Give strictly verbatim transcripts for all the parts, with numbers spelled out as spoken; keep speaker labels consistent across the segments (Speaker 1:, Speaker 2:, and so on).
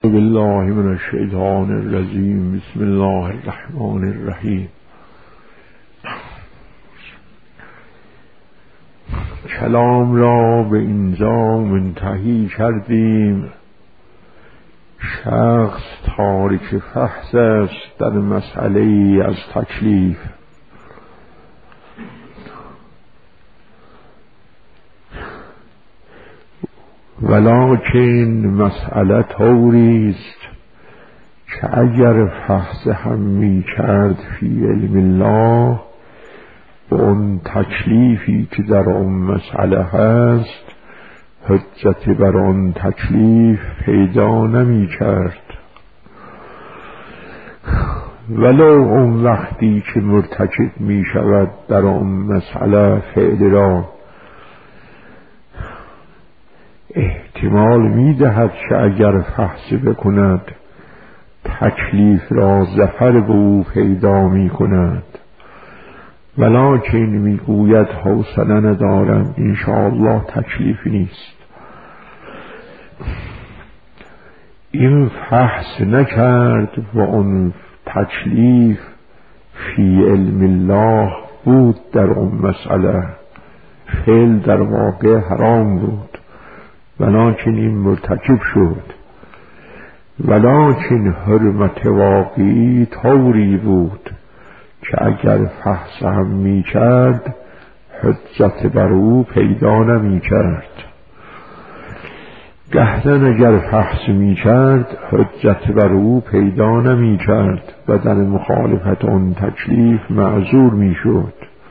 Speaker 1: بالله من الشیطان الرجیم. بسم الله الرحمن الرحیم. کلام را به اینجا منتهی کردیم. شخص تارک فحص است در مسئله از تکلیف. ولکن مسئله طوری است که اگر فحص هم می کرد فی علم الله، به اون تکلیفی که در اون مسئله هست حجت بر اون تکلیف پیدا نمی کرد. ولو اون وقتی که مرتکب می شود در اون مسئله فعل را احتمال می دهد که اگر فحص بکند تکلیف را ظفر به او پیدا می کند، ولکن می گوید حوصله ندارم انشاءالله تکلیفی نیست. این فحص نکرد و اون تکلیف فی علم الله بود در اون مسئله، فعل در واقع حرام بود ولکن این مرتکب شد. ولکن حرمت واقعی طوری بود که اگر فحص هم می کرد حجت بر او پیدا نمی کرد. گهدن اگر فحص می کرد حجت بر او پیدا نمی کرد و در مخالفت اون تکلیف معذور می شد.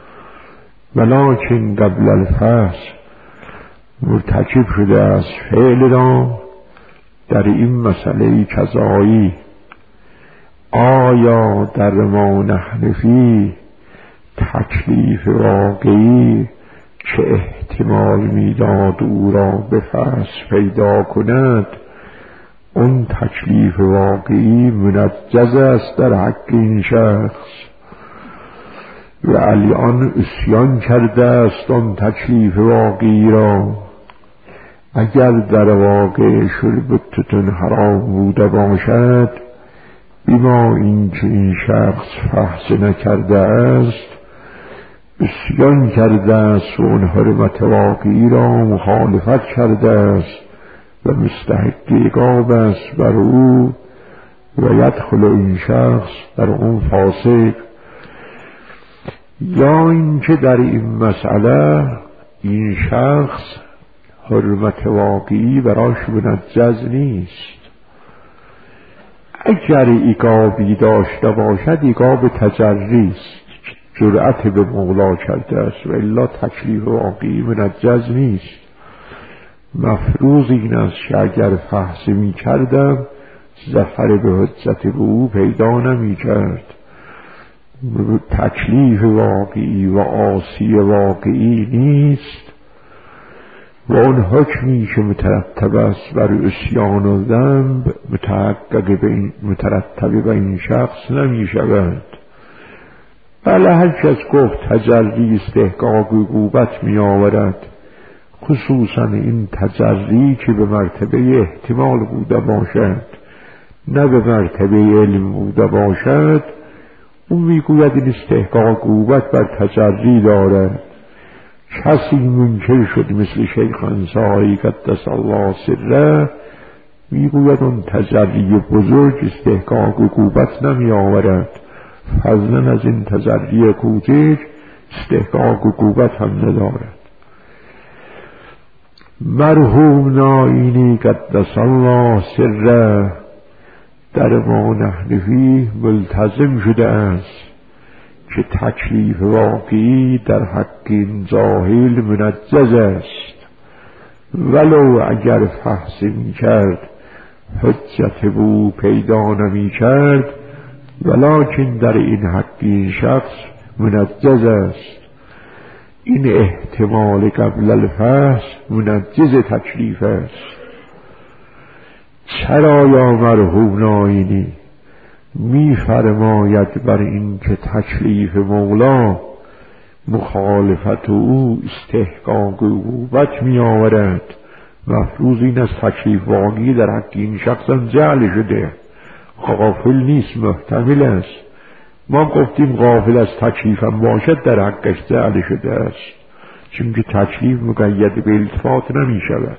Speaker 1: ولکن قبل الفحص مرتکب شده از فعل را در این مسئله قضایی. آیا در ما نحن فی تکلیف واقعی که احتمال میداد او را به فحص پیدا کند، اون تکلیف واقعی منجز است در حق این شخص و الان عصیان کرده است اون تکلیف واقعی را. اگر در واقع شربتتون حرام بوده باشد، بما اینکه این شخص فحص نکرده است عصیان کرده است و اون حرمت واقعی را مخالفت کرده است و مستحق عقاب است بر او و یدخل این شخص در اون فاسق. یا اینکه در این مسئله این شخص حرمت واقعی براش منجز نیست. اگر عقابی داشته باشد عقاب تجری است، جرأت به مولا کرده است، و الا تکلیف واقعی منجز نیست. مفروض این است که اگر فحص می کردم ظفر به حجت به او پیدا نمی کرد. تکلیف واقعی و عاصی واقعی نیست و اون حکمی که مترتب است بر عصیان و ذنب متحقق به این مترتب به این شخص نمی شود. بله هر کس گفت تجری استحقاق عقوبت می آورد، خصوصا این تجری که به مرتبه احتمال بوده باشد نه به مرتبه علم بوده باشد، اون می گوید این استحقاق عقوبت بر تجری دارد. کسی منکر شد مثل شیخ انصاری قدس الله سره، میگوید اون تجری بزرگ استحقاق عقوبت نمی آورد، فضلا از این تجری کوچک استحقاق عقوبت هم ندارد. مرحوم نائینی قدس الله سره در ما نحن فیه ملتزم شده است که تکلیف واقعی در حق این جاهل منجز است. ولو اگر فحص می کرد حجت بو پیدا نمی کرد، ولکن در این حق این شخص منجز است. این احتمال قبل الفحص منجز تکلیف است. چرا یا مرحوم نائینی می فرماید بر این که تکلیف مولا مخالفت او استحقاق عقوبت می آورد مفروض این از تکلیف واقعی در حق این شخصا جعل شده، غافل نیست، محتمل است. ما گفتیم غافل از تکلیف هم باشد در حقش جعل شده است، چون که تکلیف مقید به التفات نمی شود.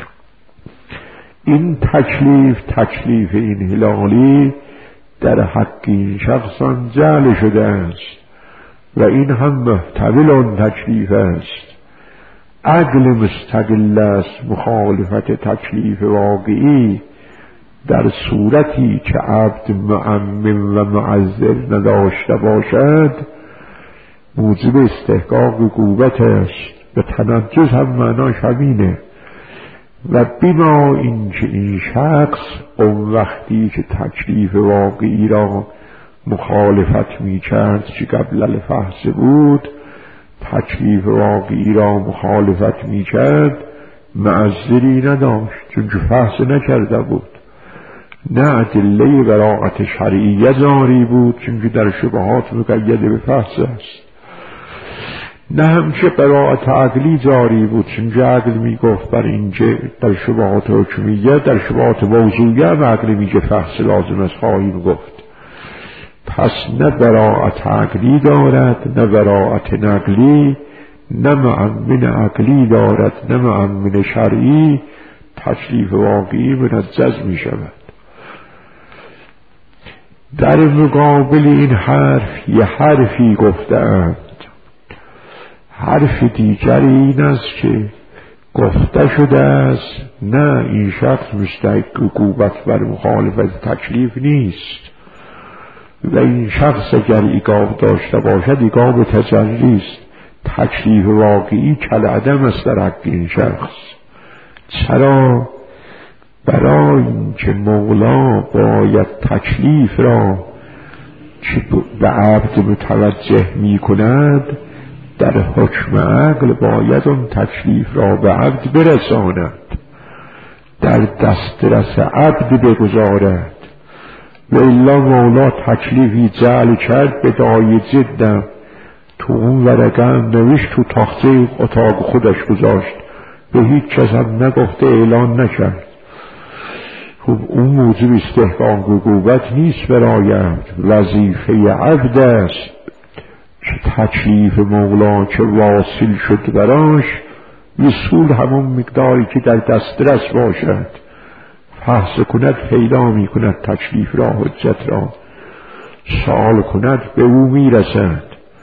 Speaker 1: این تکلیف تکلیف این هلالی در حق این شخصان جعل شده است و این هم محتمل آن تکلیف است. عقل مستقل است مخالفت تکلیف واقعی در صورتی که عبد مؤمن و معذر نداشته باشد موجب استحقاق عقوبت است. به تنجس هم معناش همینه. و بما اینکه این شخص اون وقتی که تکلیف واقعی را مخالفت می کرد که قبل الفحص بود، تکلیف واقعی را مخالفت می کرد، معذری نداشت چون که فحص نکرده بود. نه ادله براءت شرعیه جاری بود چون که در شبهات مقید به فحص است، نه هم که براءت عقلی جاری بود چون که عقل می گفت بر اینکه در شبهات حکمیه، در شبهات موضوعیه و عقل می که فحص لازم است خواهیم گفت. پس نه براءت عقلی دارد نه براءت نقلی، نه مؤمن عقلی دارد نه مؤمن شرعی، تکلیف واقعی منجز می شود. در مقابل این حرف یه حرفی گفتند. حرف دیگری این است که گفته شده است نه این شخص مستحق عقوبت بر مخالفت تکلیف نیست و این شخص اگر عقاب داشته باشد عقاب تجلی است. تکلیف واقعی کالعدم است در حق این شخص. چرا؟ برای اینکه مولا باید تکلیف را که به عبد متوجه می کند در حکم عقل باید اون تکلیف را به عبد برساند، در دسترس عبد بگذارد. و الا مولا تکلیفی جعل کرد به دای جدم، تو اون ورقه هم نوشت، تو تاخته اتاق خودش گذاشت، به هیچ کس هم نگفته، اعلان نکرد. خب اون موجب استحقاق عقوبت نیست برای عبد. وظیفه عبد است که تکلیف مولا که واصل شد براش وصول همون مقداری که در دسترس باشد فحص کند، پیدا می کند تکلیف را، حجت را سوال کند، به او می رسد.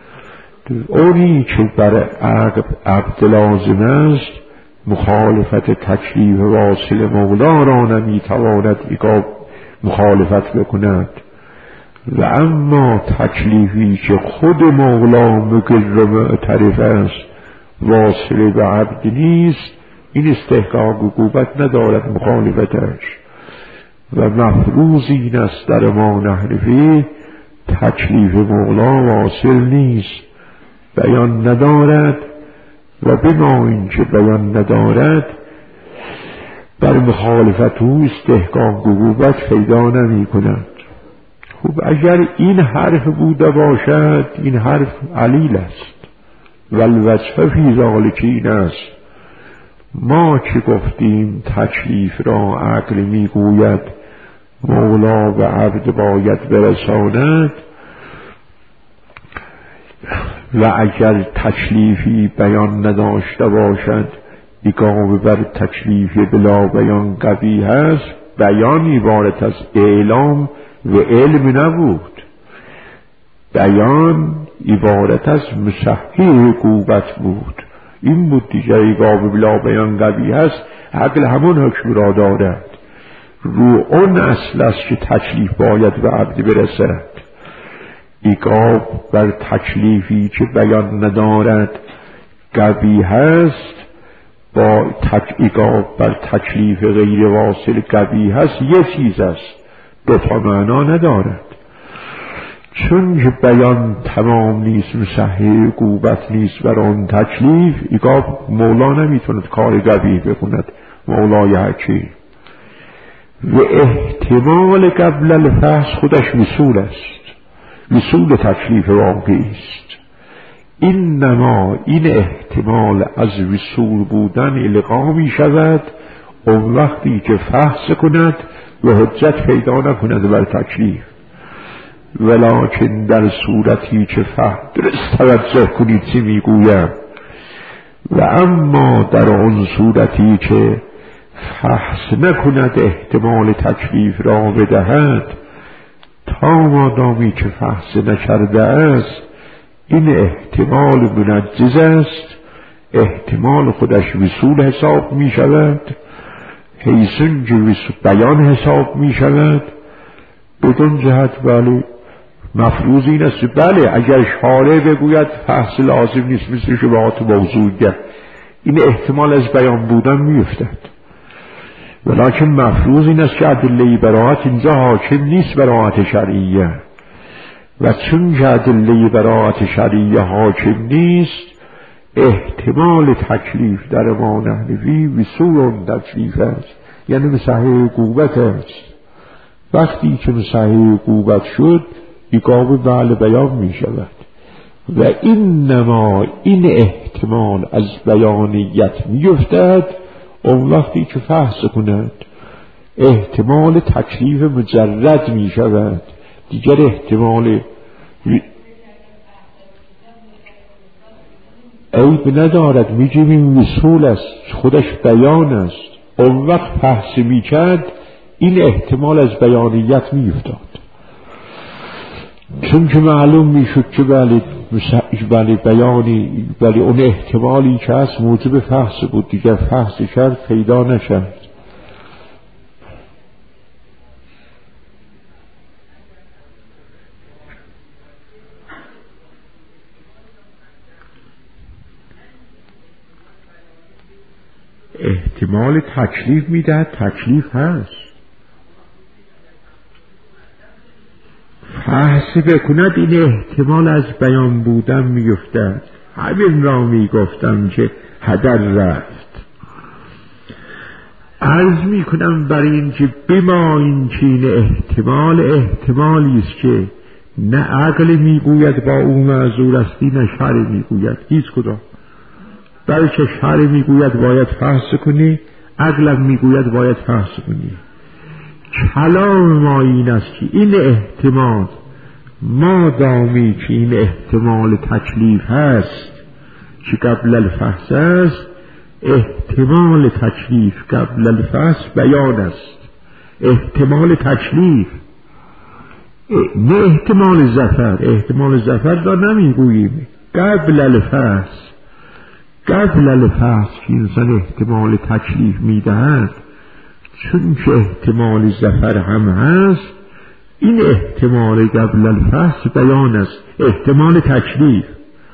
Speaker 1: اونی که بر عبد لازم است مخالفت تکلیف واصل مولا را نمی تواند مخالفت بکند. و اما تکلیفی که خود مولا مقر و معترف است واصل به عبد نیست، این استحقاق عقوبت ندارد مخالفتش. و مفروض این است در ما نحرفی تکلیف مولا واصل نیست، بیان ندارد و بما اینکه بیان ندارد بر مخالفت او استحقاق عقوبت پیدا نمی کند. خب اگر این حرف بوده باشد این حرف علیل است و الوجه فی ذلک این است. ما که گفتیم تکلیف را عقل میگوید مولا و عبد باید برساند و اگر تکلیفی بیان نداشته باشد عقاب بر تکلیف بلا بیان قوی هست. بیان عبارت از اعلام و علم نبود، بیان عبارت از مصحح عقوبت بود. این بود دیگر. عقاب بلا بیان قوی هست، عقل همون حکم را دارد. رو اون اصل است که تکلیف باید به عبد برسد. عقاب بر تکلیفی که بیان ندارد قوی هست با تک عقاب بر تکلیف غیر واصل قوی هست یه چیز است، دو تا معنا ندارد. چون که بیان تمام نیست، مصحح عقوبت نیست بر اون تکلیف، عقاب مولا نمیتوند کار قوی بکند، مولای حکیم. و احتمال قبل الفحص خودش وصول است، وصول تکلیف واقعی است. این نما این احتمال از وصول بودن القا می شود اون وقتی که فحص کند و حجت پیدا نکند بر تکلیف. ولکن در صورتی که درست توجه کنید چی میگویم، و اما در اون صورتی که فحص نکند احتمال تکلیف را بدهد، تا مادامی که فحص نکرده است این احتمال منجز است، احتمال خودش وصول حساب می شود، حیثون که بیان حساب می شود. بدون جهت بله مفروض این است بله اگر شارع بگوید فحص لازم نیست مثل شبهات موضوعیه، این احتمال از بیان بودن می افتد. ولیکن مفروض این است که ادله براءت اینجا حاکم نیست براءت شرعیه، و چون که ادله براءت شرعیه حاکم نیست، احتمال تکلیف در ما نحوی وصول اون تکلیف است، یعنی مسحه عقوبت است. وقتی که مسحه عقوبت شد ایقاب بله بیان می شود، و اینما این احتمال از بیانیت می افتد اون وقتی که فحص کند، احتمال تکلیف مجرد می شود، دیگر احتمال عیب ندارد، می جیم وصول است، خودش بیان است. اون وقت فحص می کرد این احتمال از بیانیت می افتاد، چون که معلوم می شد که بله بله بیانی بله اون احتمالی که هست موجب فحص بود، دیگر فحص کرد پیدا نشد. احتمال تکلیف میدهد، تکلیف هست، فحص بکند این احتمال از بیان بودن میفتد. همین را میگفتم که هدر رفت. عرض میکنم برای این که بما این چین احتمال احتمالی است که نه عقل میگوید با اون معذور استی، نه شرع میگوید هیچ کدام. بلکه شرع میگوید باید فحص کنی، عقلم میگوید باید فحص کنی. کلام ما این است که این احتمال ما دامی که این احتمال تکلیف هست که قبل الفحص است، احتمال تکلیف قبل الفحص بیان است. احتمال تکلیف نه احتمال ظفر، احتمال ظفر را نمیگوییم، قبل الفحص قبل الفحص که انسان احتمال تکلیف میدهد، چون که احتمال ظفر هم هست، این احتمال قبل الفحص بیان است، احتمال تکلیف.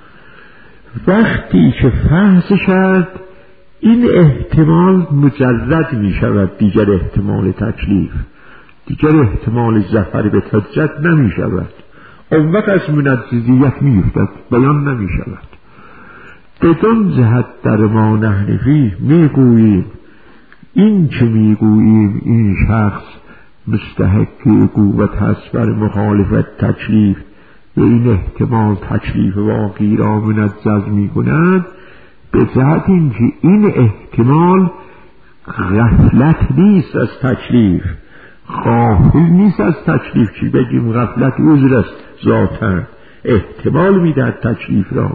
Speaker 1: وقتی که فحص کرد این احتمال مجرد می شود، دیگر احتمال تکلیف، دیگر احتمال ظفر به حجت نمی شود. اون وقت از منجزیت می افتد، بیان نمی شود. بدون جهت در ما نحنفی می گوییم این که می گوییم این شخص مستحق عقوبت هست بر مخالفت تکلیف و این احتمال تکلیف واقعی را منجز می کند، به جهت این که این احتمال غفلت نیست از تکلیف، غافل نیست از تکلیف، چی بگیم غفلت عذر است ذاتاً، احتمال میدهد تکلیف را.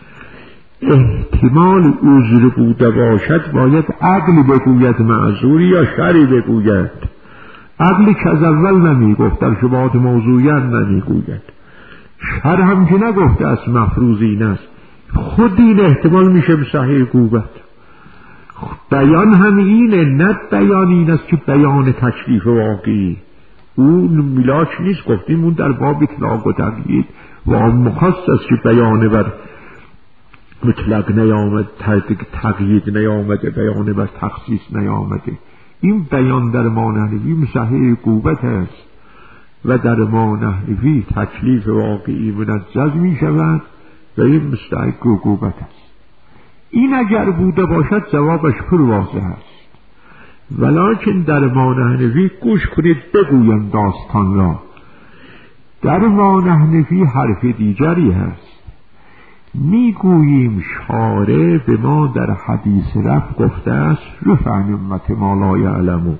Speaker 1: احتمال عذر بوده باشد باید عقل بگوید معذوری یا شرع بگوید. عقلی که از اول نمیگفت، در شبهات موضوعیت نمیگوید، شرع هم که نگفته است مفروض این است، خود این احتمال میشه به صحیح عقوبت. بیان هم اینه، نه بیان این است که بیان تکلیف واقعی، اون میلاک نیست، گفتیم اون در باب اطلاق و تقیید و آن مخصص است که بیان بر مطلق نیامد، تقیید نیامده، بیان بر تخصیص نیامده. این بیان در ما نحنفی مصحح عقوبت است و در ما نحنفی تکلیف واقعی منجز می شود و این مستحق عقوبت است. این اگر بوده باشد جوابش پر واضح است، ولکن در ما نحنفی گوش کنید بگویم داستان را. در ما نحنفی حرف دیگری هست. میگوییم شارع به ما در حدیث رفع گفته است رفع عن امت ما لا یعلمون،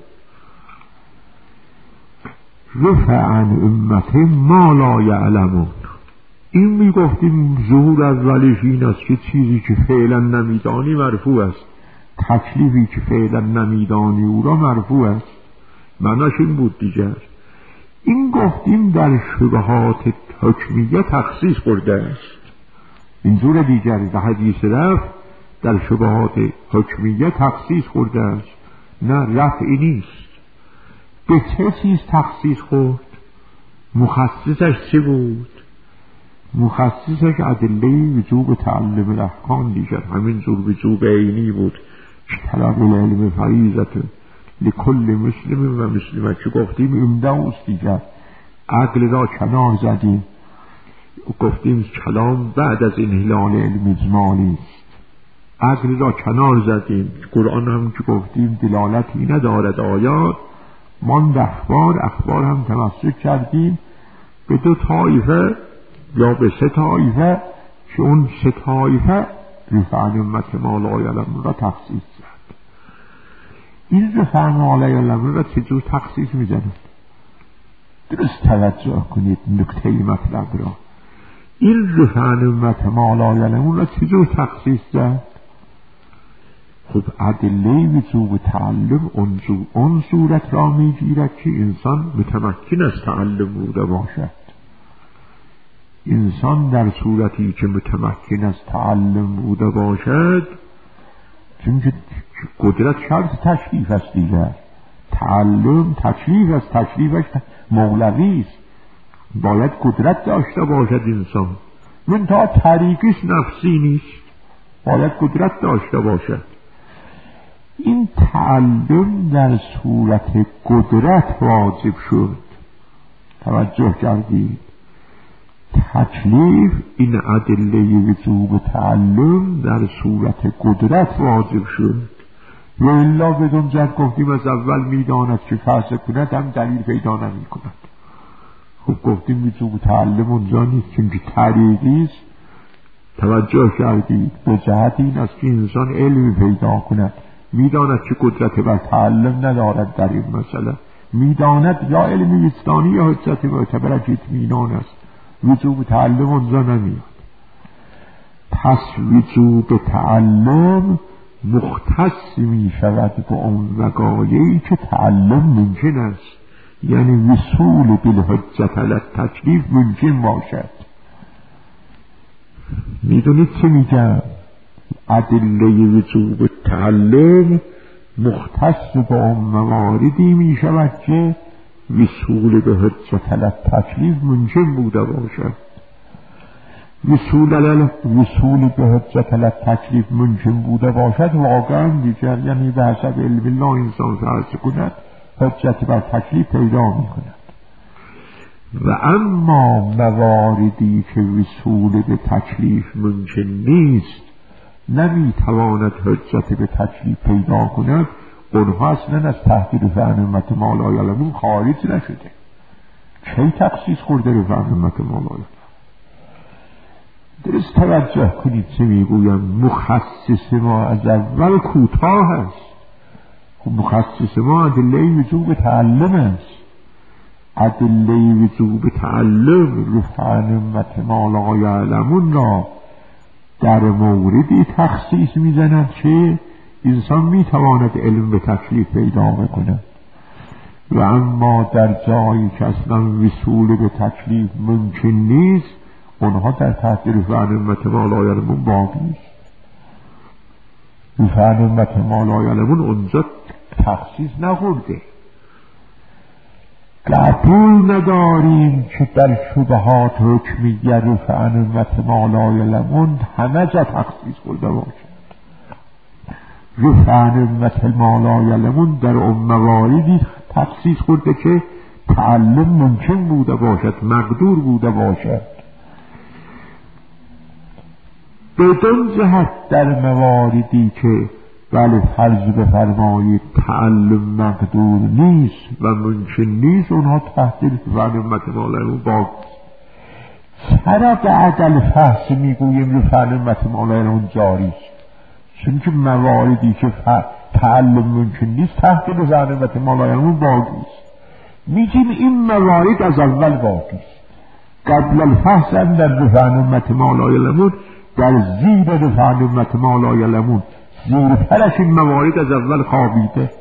Speaker 1: رفع عن امت ما لا یعلمون. این میگفتیم ظهور اولش این است که چیزی که فعلا نمیدانی مرفوع است، تکلیفی که فعلا نمیدانی او را مرفوع است، معناش این بود دیگر. این گفتیم در شبهات حکمیه تخصیص خورده است، اینجور دیگر در حدیث رفع در شبهات حکمیه تخصیص خورده است، نه رفعی نیست. به چه چیز تخصیص خورد؟ مخصصش چه بود؟ مخصصش ادله وجوب تعلم الاحکام دیگر، همین جور وجوب عینی بود که طلب العلم فریضة لکل مسلم و مسلمه که گفتیم امده است دیگر. عقل را کنار زدیم، گفتیم کلام بعد از انحلال علم اجمالی است، عقل را کنار زدیم. قرآن هم که گفتیم دلالتی ندارد آیات، ماند اخبار، اخبار هم تمسک کردیم به دو طایفه یا به سه طایفه که اون سه طایفه رفع عن امت ما لا یعلمون را تخصیص زد. این رفع عن ما لا یعلمون را چجور تخصیص میزند؟ درست توجه کنید نکته مطلب را. این رفع عن امت ما لا یعلمون را چجور تخصیص زد؟ خب ادله وجوب تعلم اون صورت را میگیرد که انسان متمکن از تعلم بوده باشد. انسان در صورتی که متمکن از تعلم بوده باشد، چون که قدرت شرط تشریف است دیگر، تعلم تشریف است، تشریفش مولوی است، باید قدرت داشته باشد انسان. من تا طریقش نفسی نیست، باید قدرت داشته باشد. این تعلم در صورت قدرت واجب شد، توجه کردید؟ تکلیف این ادله وجوب تعلم در صورت قدرت واجب شد، و الا بدون جد گفتیم از اول میداند که فرض کند هم دلیل پیدا نمی کند. خب گفتیم وجوب تعلم اونجا نیست چون که طریقی است. توجه کردید؟ به جهت این است که انسان علم پیدا کند، میداند که قدرت بر تعلم ندارد در این مسئله، میداند یا علم وجدانی یا حجت معتبرش اطمینان است، وجوب تعلم اونجا نمیاد. پس وجوب تعلم مختص می شود به اون وقایعی که تعلم ممکن است، یعنی وصول بالحجت علی التکلیف ممکن باشد. میدونید چه میگم؟ ادله وجوب تعلم مختص به اون مواردی می شود که وصول به حجت علی التکلیف ممکن بوده باشد. وصول وصول به حجت علی التکلیف ممکن بوده باشد واقعا دیگر، یعنی به حسب علم الله انسان فرض کند حجت بر تکلیف پیدا می کند. و اما مواردی که وصول به تکلیف ممکن نیست، نمی تواند حجت به تکلیف پیدا کند، اونها اصلا از تحت رفع عن امت ما لا یعلمون خارج نشده. کی تخصیص خورده رفع عن امت ما لا یعلمون؟ درست توجه کنید چه میگویم. مخصص ما از اول کوتاه است. خب مخصص ما ادله وجوب تعلم است. ادله وجوب تعلم رفع عن امت ما لا یعلمون را در موردی تخصیص میزند که انسان میتواند علم به تکلیف پیدا بکند، و اما در جایی که اصلا وصول به تکلیف ممکن نیست، اونها در تحت رفع عن امت ما لا یعلمون باقی است. رفع عن امت ما لا یعلمون اونجا تخصیص نخورده. قبول نداریم که در شبهات حکمیه رفع عن امت ما لا یعلمون همه جا تخصیص خورده باشد. رفع عن امت ما لا یعلمون در اون مواردی تخصیص خورده که تعلم ممکن بوده باشد، مقدور بوده باشد. بدون جهت در مواردی که بله فرض بفرمایید تعلم مقدور نیست و ممکن نیست، اونها تحت رفع عن امت ما لا یعلمون باقی. چرا بعد الفحص میگوییم رفعنمت مالایلمون جاری است؟ چون که مواردی که تعلم ممکن نیست تحت رفعنمت مالایلمون باقی است. میگیم این موارد از اول باقی است. قبل الفحص هم در رفعنمت مالایلمون، در زیر رفعنمت مالایلمون، زیر پرش این موارد از اول خوابیده.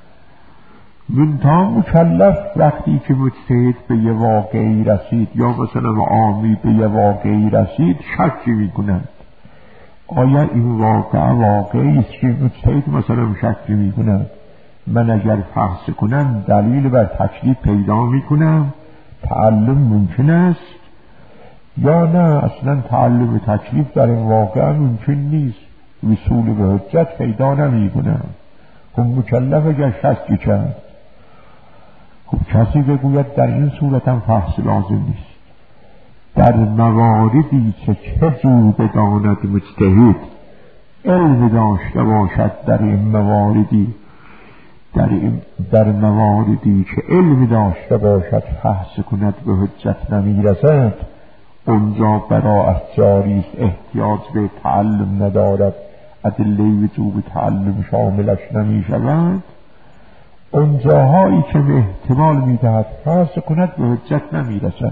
Speaker 1: منتها مکلف وقتی که مجتهد به یه واقعی رسید یا مثلا عامی به یه واقعی رسید شکی میکنند آیا این واقع واقعی است که مجتهد مثلا شکی میکنند من اگر فحص کنم دلیل بر تکلیف پیدا میکنم تعلم ممکن است یا نه اصلا تعلم تکلیف در این واقع ممکن نیست وصول به حجت پیدا نمیکنم. خب مکلف اگر شکی کرد خب کسی بگوید در این صورت هم فحص لازم نیست. در مواردی که چه جور بداند مجتهد علم داشته باشد در این مواردی در, این در مواردی که علم داشته باشد فحص کند به حجت نمیرسد اونجا براءت جاری است، احتیاج به تعلم ندارد، ادله وجوب تعلم شاملش نمی شود. اون جاهایی که به احتمال میدهد فرض کند به حجت نمیرسد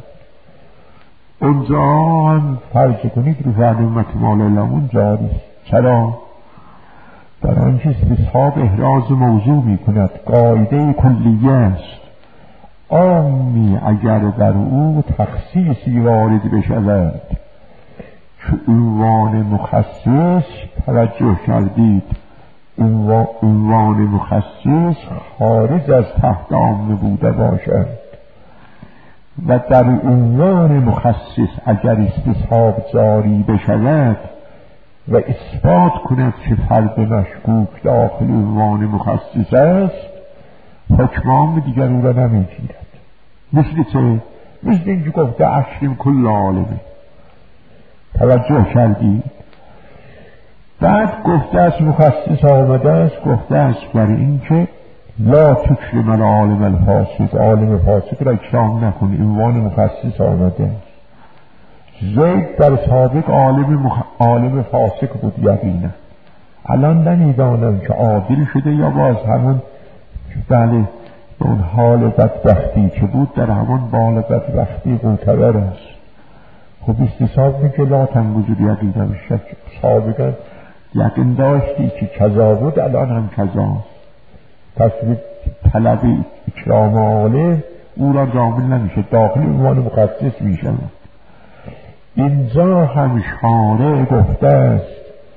Speaker 1: اونجا هم فرض کنید رفعنمت مالایلمون جاری است. چرا؟ در آنچه استصحاب احراز موضوع میکند قاعده کلیه است. عامی اگر در او تخصیصی وارد بشود که عنوان مخصص توجه کردید عنوان مخصص خارج از تحت عامه بوده باشد و در عنوان مخصص اگر استصحاب جاری بشود و اثبات کند که فرد مشکوک داخل عنوان مخصص است حکم دیگر او را نمیگیرد. مثل چه؟ مثل اینکه گفته اشرم کل عالمه. توجه کردید؟ بعد گفته است مخصص آمده است گفته است برای اینکه لا تکرم العالم الفاسق، عالم فاسق را اکرام نکنی، عنوان مخصص آمده است. زید در سابق عالم, مخ... عالم فاسق بود یقینا، الان نمیدانم که عادل شده یا باز همون بله اون حال بدبختی که بود در همون بال بدبختی معتبر است. خب استصحاب میگه لا تنگذر یقینا شک سابقا یقین داشتی که کذا بود الان هم کذا، پس طلب اکرام عالم او را جامل نمیشه، داخل عنوان مخصص میشه. اینجا هم شارع گفته است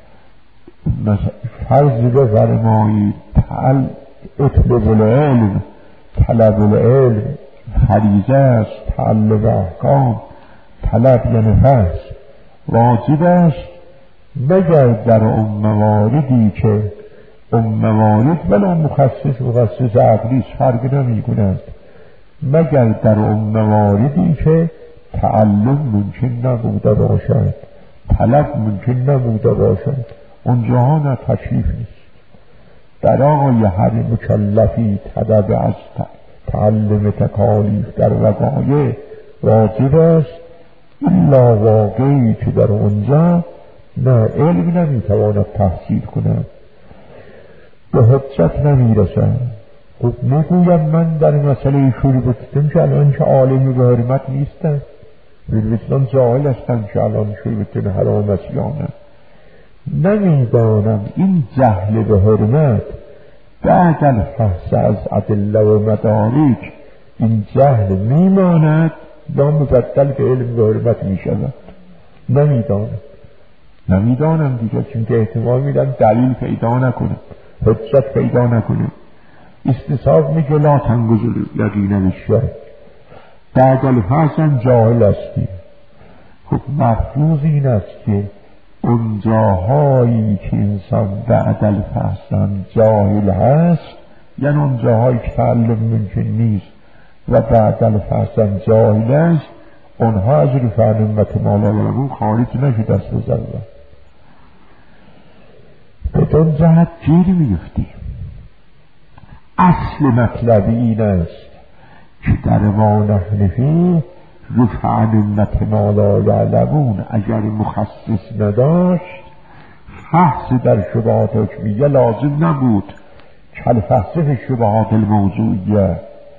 Speaker 1: فرض بفرمایید تعل اطلب العلم، طلب العلم فریضه است، تعلم احکام طلب یعنی فرض واجب است مگر در اون مواردی که اون موارد ولی اون مخصص مخصص عقلیش فرق نمی کند مگر در اون مواردی که تعلم ممکن نبوده باشد، طلب ممکن نبوده باشد، اونجاها نه تکلیف نیست. در آقای هر مکلفی طلب از تعلم تکالیف در وقایع واجب است الا واقعی که در اونجا نه علم نمیتواند تحصیل کند به حجت نمیرسد. خب میگویم من در مسئله شربتم که الان که عالمی به حرمت نیستن بلویتنان جاهل هستن که الان شربتن حرام است یا نه نمیدانم این جهل به حرمت بعد الفحص از ادله و مدارک این جهل میماند یا مبدل به علم به حرمت میشود نمیدانم نمیدانم دیگه چون که احتمال میدم دلیل پیدا نکنم حجت پیدا نکنم. استصحاب میگه لا تنگذر یقینا الشک بعد الفحص هم جاهل هستی. خب مفروض این است که اون جاهایی که انسان بعد الفحص هم جاهل هست یعنی اون جاهایی که تعلم ممکن نیست و بعد الفحص هم جاهل است اونها از رفعنمت مالایلمون خارج نشد است بزرد بدون جهت گیر میفتیم. اصل مطلب این است که در ما نحن فی رفع نعمت ما لا یعلمون اگر مخصص نداشت فحص در شبهات حکمیه لازم نبود. کل فحص فی شبهات الموضوعیه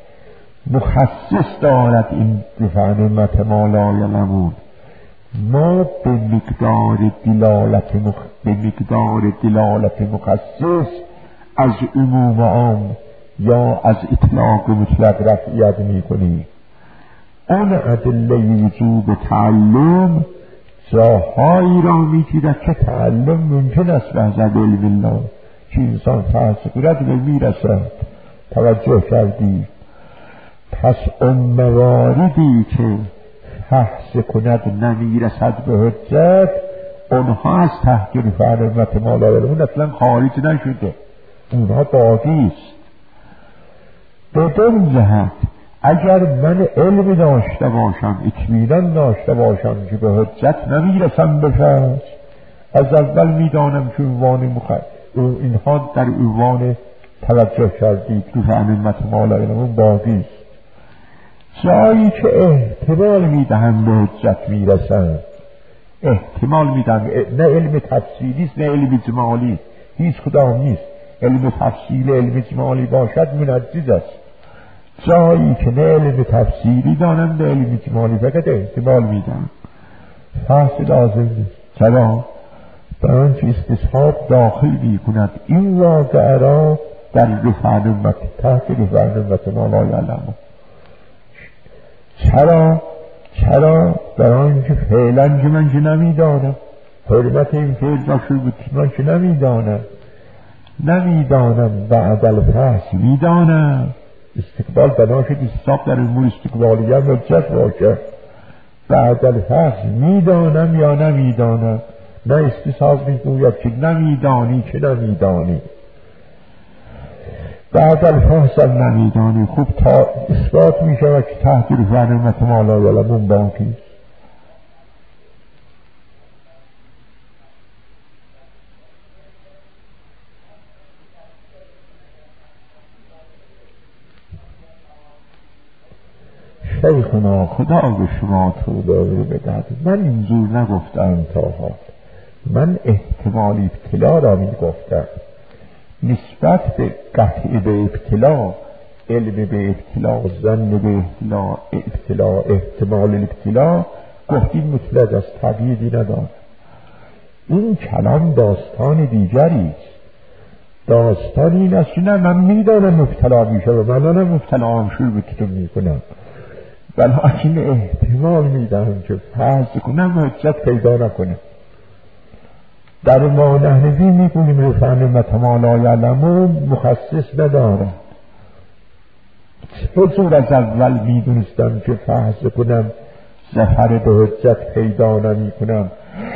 Speaker 1: مخصص دارد این رفع نعمت ما لا یعلمون. ما به مقدار دلالت مخ... به مقدار دلالت مخصص از عموم عام یا از اطلاق مطلق رفعیت میکنیم. آن ادله وجوب تعلم جاهایی را میگیرد که تعلم ممکن است به حضرت علم الله که انسان فحص کند و میرسد. توجه کردی؟ پس اون مواردی که فحص کند نمیرسد به حجت اونها از تحت رفع نعمت ما لا یعلمون اصلا خارج نشده، اونها باقی است. بدون جهت اگر من علم داشته باشم اطمینان داشته باشم که به حجت نمیرسم بفرست، از اول میدانم که عنوان مخ... اینها در عنوان توجه کردید رفع نعمت ما لا یعلمون باقی است. جایی که احتمال میدهم به حجت میرسم، احتمال میدهم، نه علم تفصیلی است نه علم اجمالی، هیچ کدام نیست. علم تفصیل علم اجمالی باشد منجز است. جایی که نه علم تفصیلی دانم نه علم اجمالی، فقط احتمال میدم، فحص لازم نیست. چرا؟ برای آنکه استصحاب داخل میکند این واقعه را در رفع نعمت تحت رفع نعمت ما لا یعلمون. چرا؟ چرا؟ برای آنکه فعلا که من که نمیدانم، حرمت این فعل را شروع من که نمیدانم نمیدانم بعد الفحص میدانم. استقبال بنا شد استصحاب در امور استقبالیه حجت باشه. بعد الفحص میدانم یا نمیدانم، نه استصحاب میگوید که نمیدانی که نمیدانی، بعد الفحص هم نمیدانی. خوب تا اثبات میشه که تحت رفع نعمت ما لا یعلمون باقی. شیخنا خدا به شما طول بدهد، من اینجور نگفتم تا حال، من احتمال ابتلا را میگفتم. نسبت به قطع به ابتلا، علم به ابتلا، ظن به ابتلا، ابتلا احتمال الابتلا گفتیم مطلق از تبییدی ندارد. این کلام داستان دیگری است. داستان این است که نه من میدانم مبتلا میشه و من نه مبتلا هم شروع بتونم میکنم، ولیکن احتمال میدم که فرض کنم حجت پیدا نکنه. در ما نحوی میگوییم رفع نعمت ما لا یعلمون مخصص نداره. چطور از اول میدونستم که فرض کنم ظفر به حجت پیدا نمی کنم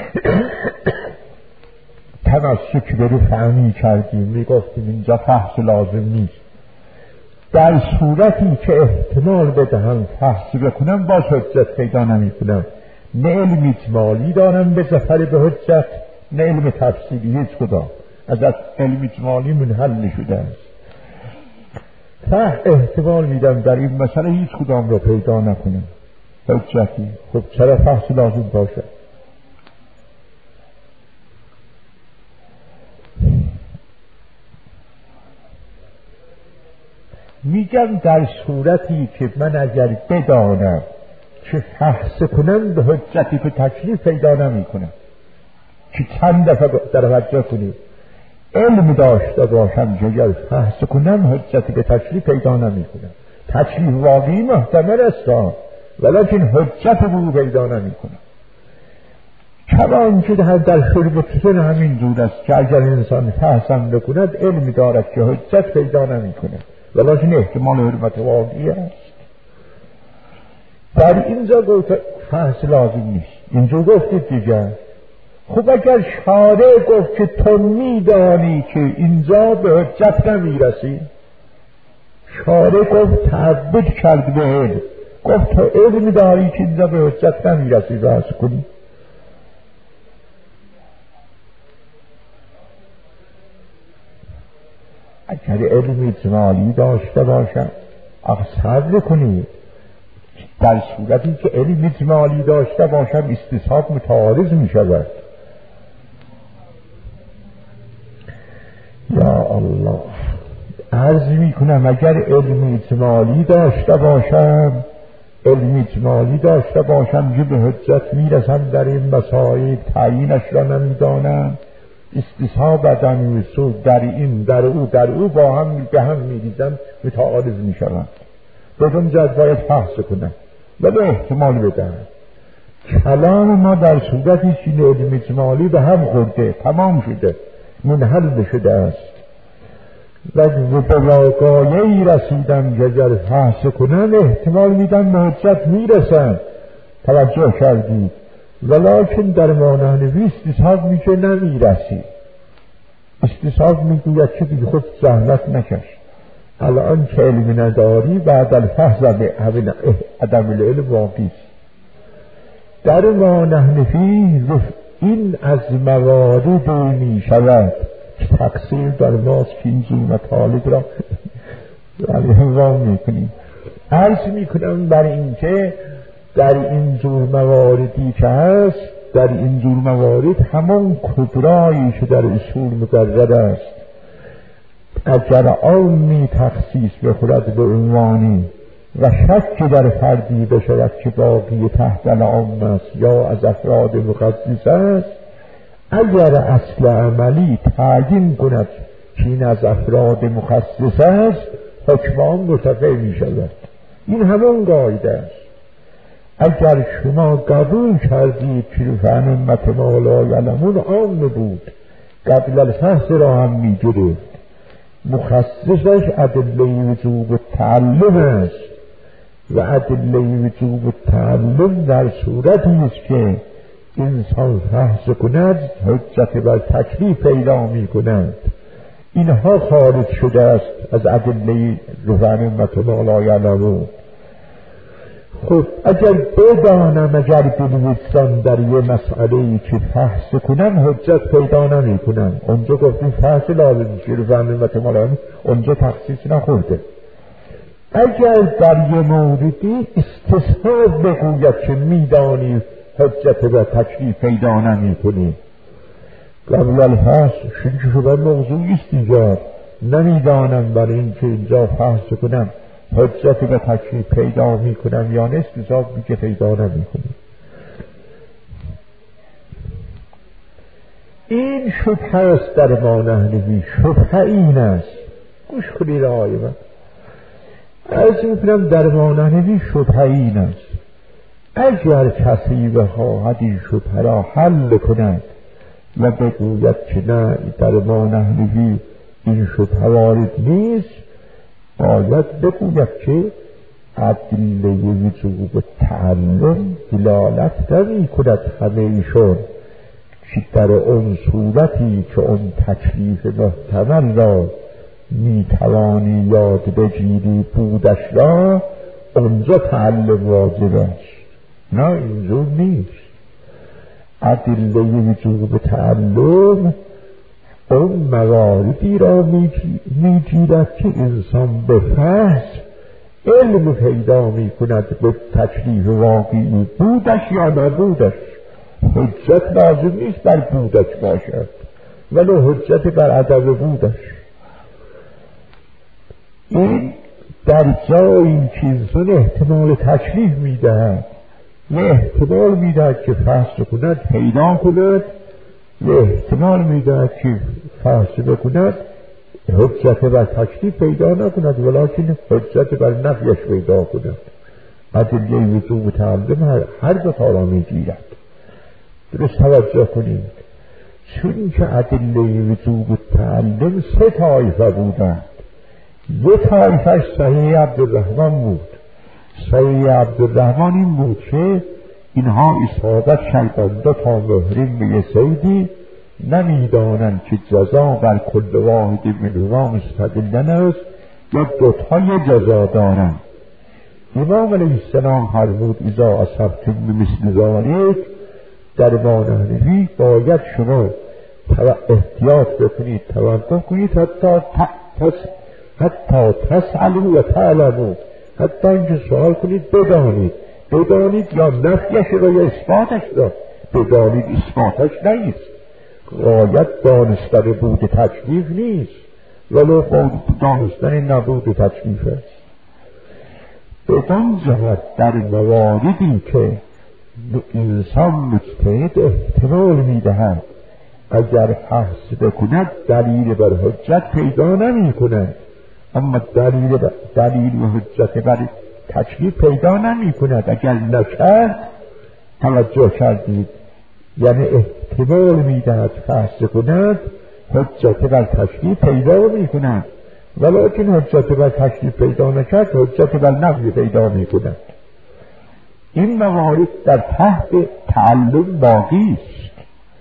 Speaker 1: تمسک به رفع می کردیم، میگفتیم اینجا فحص لازم نیست. در صورتی که احتمال بدهم فحص بکنم باز حجت پیدا نمی کنم. نه علم اجمالی دارم به ظفر به حجت، نه علم تفصیلی، هیچ کدام از علم اجمالی منحل شده است. ته احتمال میدم در این مسئله هیچ کدام را پیدا نکنم حجتی. خب چرا فحص لازم باشه؟ میگم در صورتی که من اگر بدانم که فحص کنم به حجتی به تکلیف پیدا نمی کنم، که چند دفعه در حجت کنیم علم داشته باشم که اگر فحص کنم حجتی به تکلیف پیدا نمی کنم. تکلیف واقعی محتمل است ولیکن حجت رو پیدا نمی کنم. کمان که در شربتون همین جور است که اگر انسان فحصم بکند علم دارد که حجت پیدا نمی کند ولیکن احتمال حرمت واقعی است. در اینجا گفت فحص لازم نیست، اینجا گفتید دیگر. خب اگر شارع گفت که تو میدانی که اینجا به حجت نمیرسی، شارع گفت تعبد کرد به علم، گفت تو علم داری که اینجا به حجت نمیرسی بحث کنی. اگر علم اجمالی داشته باشم صبر کنید، در صورتی که علم اجمالی داشته باشم استصحاب متعارض می شود. یا الله، عرض می کنم اگر علم اجمالی داشته باشم علم اجمالی داشته باشم که به حجت می رسم در این مسائل، تعیینش را نمی دانم، استصحاب عدم وصول در این در او در او با هم به هم می ریزم، متعارض می شوند. بدون جد باید فحص کنم و به احتمال بدهم. کلام ما در صورتی که علم اجمالی به هم خورده، تمام شده، منحل شده است و به واقعی رسیدم که اگر فحص کنم احتمال میدم به حجت میرسم. توجه کردید؟ ولیکن در مانحنفی استصحاب میشه نمیرسی. استصحاب میگوید که بی خود زحمت نکش، الان که علم نداری بعد الفحص به عدم العلم واقعی است. در مانحنفی این از موارد می شود تقصیر در ماست که این جور مطالب را انجام می کنیم. عرض می کنم بر این که در این جور مواردی که هست، در این جور موارد همان کبرایی که در اصول مقرر است، اگر عامی تخصیص بخورد به عنوانی و شک در فردی بشود که باقی تحت العام است یا از افراد مخصص است، اگر اصل عملی تعیین کند که این از افراد مخصص است، حکم آن مرتفع می شود. این همان قاعده است. اگر شما قبول کردید که فهم امت ما لا یعلمون عام بود، قبل الفحص را هم می گرفت، مخصصش ادله وجوب التعلم است و ادله وجوب التعلم در صورتی است که انسان فحص کند حجت بر تکلیف پیدا می کند. اینها خارج شده است از ادله رفع امت ما لا یعلمون. خب اگر بدانم اگر بنویسم در یه مسئله که فحص کنم حجت پیدا نمی کنم، اونجا گفتیم فحص لازم میشه، رفع امت ما لا یعلمون اونجا تخصیص نخورده. اگر در یه موردی استصحاب بگوید که میدانی حجت و تکلیف پیدا نمی کنی، قبل الفحص شنکه شده موضوعی است اینجا، نمیدانم برای این که اینجا فحص کنم حجت و تکلیف پیدا می کنم یا نه، استصحاب میگه پیدا نمی کنی. این شبهه است در مانحنفی. شبهه این است، گوش کنید آقای من، عرض میکنم در مانحنفی شبهه این است. اگر کسی بخواهد این شبهه را حل کند و بگوید که نه در مانحنفی این شبهه وارد نیست، باید بگوید که ادله وجوب تعلم دلالت نمی کند همه ایشون که در اون صورتی که اون تکلیف محتمل را می توانی یاد بگیری بودش را، اونجا تعلم واجب است. نه اینجور نیست. ادله وجوب تعلم اون مواردی را می گیرد که انسان به فحص علم پیدا می کند به تکلیف واقعی بودش یا نبودش. حجت لازم نیست بر بودش باشد ولی حجت بر عدم بودش. این در جایی که انسان احتمال تکلیف می دهد و احتمال می دهد که فحص کند پیدا کند و احتمال می دهد که فحص بکند حجت بر تکلیف پیدا نکند ولیکن حجت بر نفیش پیدا کند. ادله وجوب تعلم هر دو تا را می گیرد. درست توجه کنید، چون که ادله وجوب تعلم سه طایفه بودند. یه طایفهش صحیح عبدالرحمن بود. صحیح عبدالرحمن این بود که اینها اصابت شیطان دو تا مهرین به یه سیدی نمیدانند که جزا بر کل واحد منهما مستقلن است یا دوتای جزا دارند. امام علیه السلام فرمود اذا اصبتم بمثل ذلک، در مانحنفی باید شما احتیاط بکنید، توقف کنید حتی تس حتی تسألوا و تعلموا، حتی اینکه سوال کنید بدانید. بدانید یا نفیش را یا اثباتش را. بدانید اثباتش نیست، غایت دانستن بود تکلیف نیست، ولو دانستن نبود تکلیف است. بدان جهت در مواردی که انسان مجتهد احتمال میدهد اگر بحث بکند دلیل بر حجت پیدا نمی کند، اما دلیل بر دلیل و حجت بر تکلیف پیدا نمی کند. اگر نکرد توجه کردید، یعنی احتمال میدهد بحث کند حجت بر تکلیف پیدا می کند، ولیکن حجت بر تکلیف پیدا نکرد حجت بر نفی پیدا می کند. این موارد در تحت تعلم باقی است.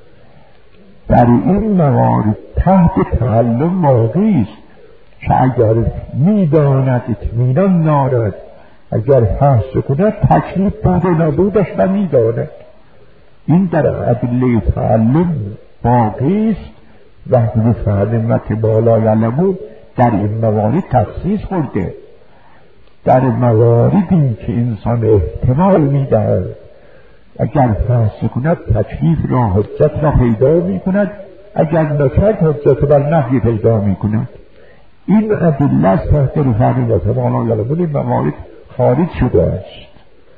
Speaker 1: در این موارد تحت تعلم باقی است که اگر میداند اطمینان دارد، اگر بحث کند تکلیف بود و نبودش و میداند. این در ادله تعلم باقی است و اهل فهمت بالا یعلمون در این موارد تخصیص خورده. در مواردی که انسان احتمال میدهد اگر بحث کند تکلیف را حجت را پیدا می کند، اگر نکرد حجت بر نفی پیدا می کند. این ادله است تحت فهمت بالا یعلمون این موارد خارج شده است.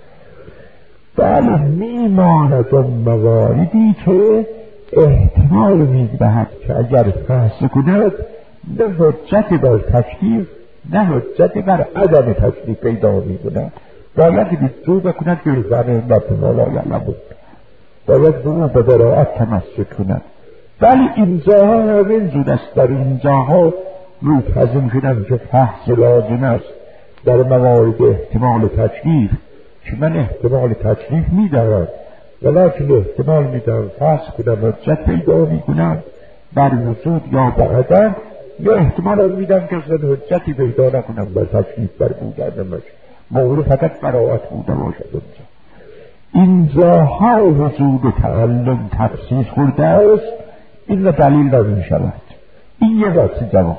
Speaker 1: بله میماند اون مواردی که احتمال میدهد که اگر بحث کند نه حجت بر تکلیف نه حجت بر عدم تکلیف پیدا میکند. باید رجوع بکند به فهمت بالا یعلمون، باید به اون به براعت تمسک کند. ولی اینجاها همین جور است. در اینجاها ملتزم شدن که بحث لازم است در موارد احتمال تکلیف که من احتمال تکلیف میدارم ولیکن احتمال میدارم بحث کنم حجت پیدا میکنم بر وجود یا بعدم، یا احتمال میدم که اصلا حجتی پیدا نکنم بر تکلیف بر بودن باشه، مورد فقط براعت بوده باشد. اونجا اینجاها وجود تعلم تخصیص خورده است. این دلیل را می شود. این یه واسه جواب.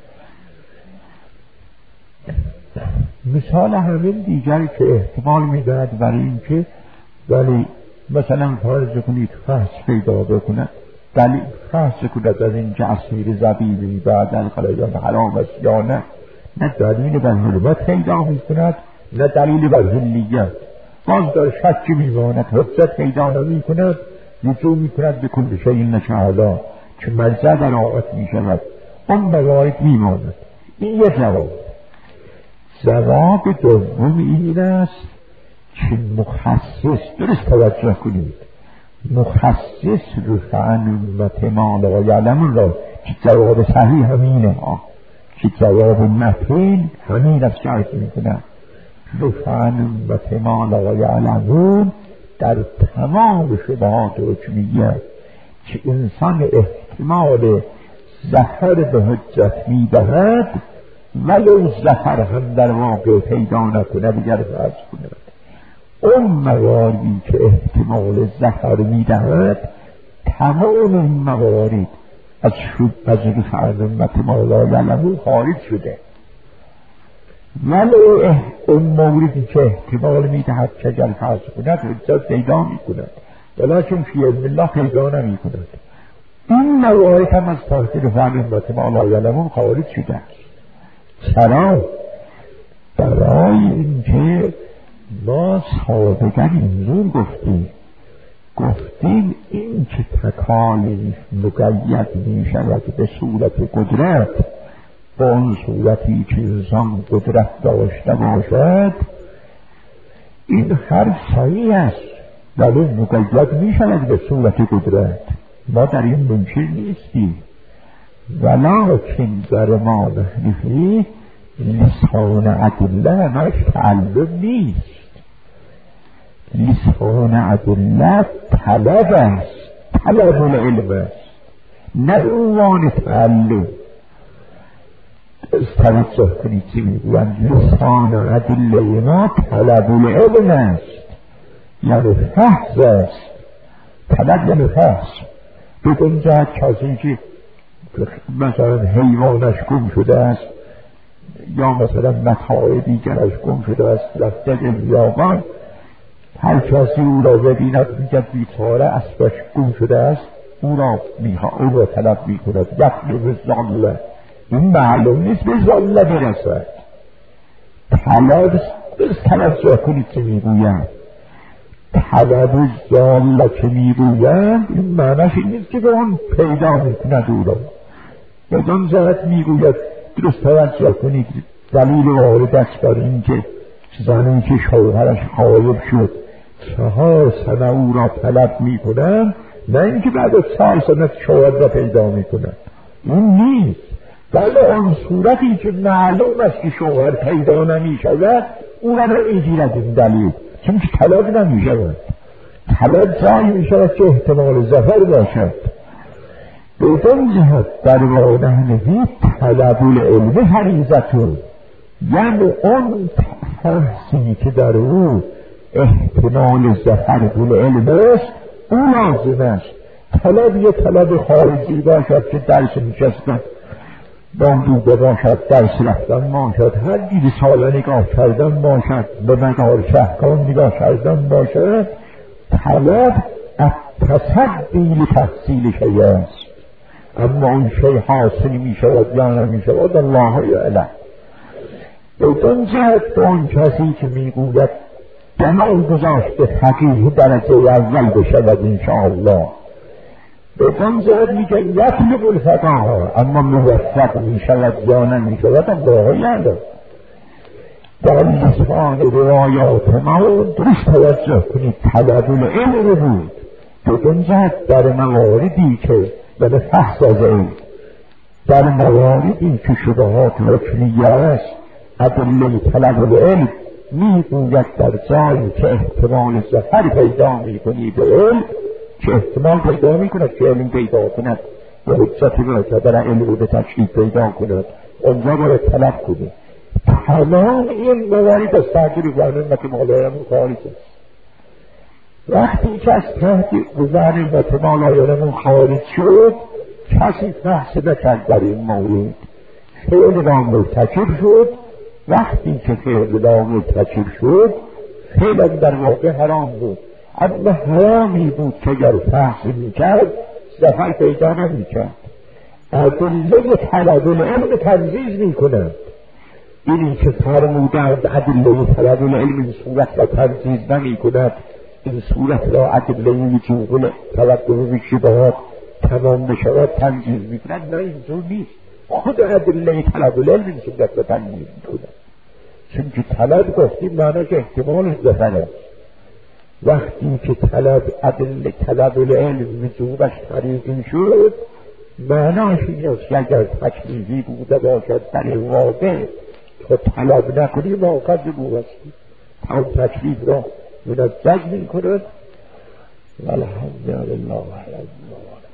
Speaker 1: مثال همین دیگری که احتمال میدهد برای این که ولی مثلا فرض کنید فحص پیدا بکند، دلیل فحص کند از این که عصیر زبیبی بعد الخلیان حرام است یا نه، نه دلیل بر حرمت پیدا میکند نه دلیل بر حلیت. باز در شک میماند، حجت پیدا نمی کند، رجوع میکند به کل شیء نشاء که ملزم براعت میشود. اون موارد میماند. این یه جواب. جواب دوم این است که مخصص، درست توجه کنید، مخصص رفع امت ما لا یعلمون را که جواب صحیح همینه ها، که جواب متین همین است که عرض میکنه. رفع امت ما لا یعلمون در تمام شبهات حکمیه که انسان احتمال ظفر به حجت میدهد ولو ظفر هم در واقع پیدا نکنه بگر فرض کند. اون مواردی که احتمال ظفر میدهد تمام این موارد از شد از رفع امت ما لا یعلمون خارج شده. ولو اون موردی که احتمال میدهد که اگر فرض کند حجت پیدا میکند ولیکن فی علم الله پیدا نمی کند. این موارد هم از تحت رفع امت ما لا یعلمون خارج شده است. چرا؟ برای اینکه ما سابقا اینجور گفتیم گفتیم این که تکالیف مقید می شود به صورت قدرت با اون صورتی که انسان قدرت داشته باشد، این هر صحیح است ولی مقید می شود به صورت قدرت. ما در این منکر نیستیم، ولکن در ما نحنفی لسان ادله ماش تعلم نیست. لسان ادله طلب است، طلب العلم است، نه عنوان تعلم. توجه کنید چی میگویند. لسان ادله ما طلب العلم است، یعنی فحص است. طلب یعنی فحص. بدون جهت کسی که مثلا حیوانش گم شده است یا مثلا متاع دیگرش گم شده است رفته به بیابان، هر کسی او را ببیند میگد بیچاره اسبش گم شده است، او را میخواد، او را طلب میکند. یطلب ظله، این معلوم نیست به ظله برسد. طلب توجه کنید که میگویند طلب ظله که میگویند این معنیش این نیست که به آن پیدا میکند او را. بدان جهت میگوید درست توجه کنید دلیل وارد است بر این که زنی که شوهرش غایب شد چهار سنه او را طلب میکنند، نه اینکه بعد از چهار سنه شوهر را پیدا میکنند، این نیست. بله آن صورتی که معلوم است که شوهر پیدا نمیشود او را نمیگیرد این دلیل، چون که طلب نمیشود. طلب جایی میشود که احتمال ظفر باشد. بدان جهت در وانهنهی طلب العلم فریضة، یعنی اون تحصیلی که در او احتمال ظفر بالعلم است او لازم است. طلب یه طلب خارجی باشد که درس نشستن بامدوده باشد، درس رفتن باشد، هر دید ساله نگاه کردن باشد، به مدار شهکان نگاه کردن باشد. طلب التصدی لتحصیل شیء است، اما اون شیء حاصل می شود یا نمی شود الله یعلم. بدان جهت اون کسی که می گوید بنا گذاشته فقیه درجه اول بشود انشاءالله، بدان جهت می که یطلب الفقه، اما موفق می شود یا نمی شود الله یعلم. در لسان روایات ما درست توجه کنید طلب العلم بود. بدان جهت در مواردی که بله فحص از علم، در مواردی که شبهات رکنیه است ادله طلب العلم میگوید در جایی که احتمال ظفر پیدا میکنی به علم، که احتمال پیدا میکند که علم پیدا کند و حجت معتبر علم به تشریف پیدا کند، اونجا باید طلب کنید. تمام این موارد از تحقیر ظننت مالایمون خارج است. وقتی که از تحقیر ظننت مالایمون خارج شد کسی فحص نکرد در این مورد، فعل را مرتکب شد. وقتی که فعل را مرتکب شد فعلا در واقع حرام بود، اما حرامی بود که اگر فحص میکرد ظفر پیدا نمیکرد. ادله طلب العلم تنزیز میکنند. اینی که فرمودند ادله طلب العلم این صورت را تنزیز نمیکند، این صورت را ادله وجوب توجه به شبهات تمام بشود تنزیز میکند. نه اینجور نیست، خود ادله طلب العلم این صورت را تنزیز میکند. چون که طلب گفتیم معنی که احتمال ظفر است. وقتی که طلب ادله طلب العلم وجوبش طریقی شد معناش این است که اگر تکلیفی بوده باشد در واقع تو طلب نکنی موقع بو هستی، هم تکلیف را منجز می کند. والحمد لله رب العالمین.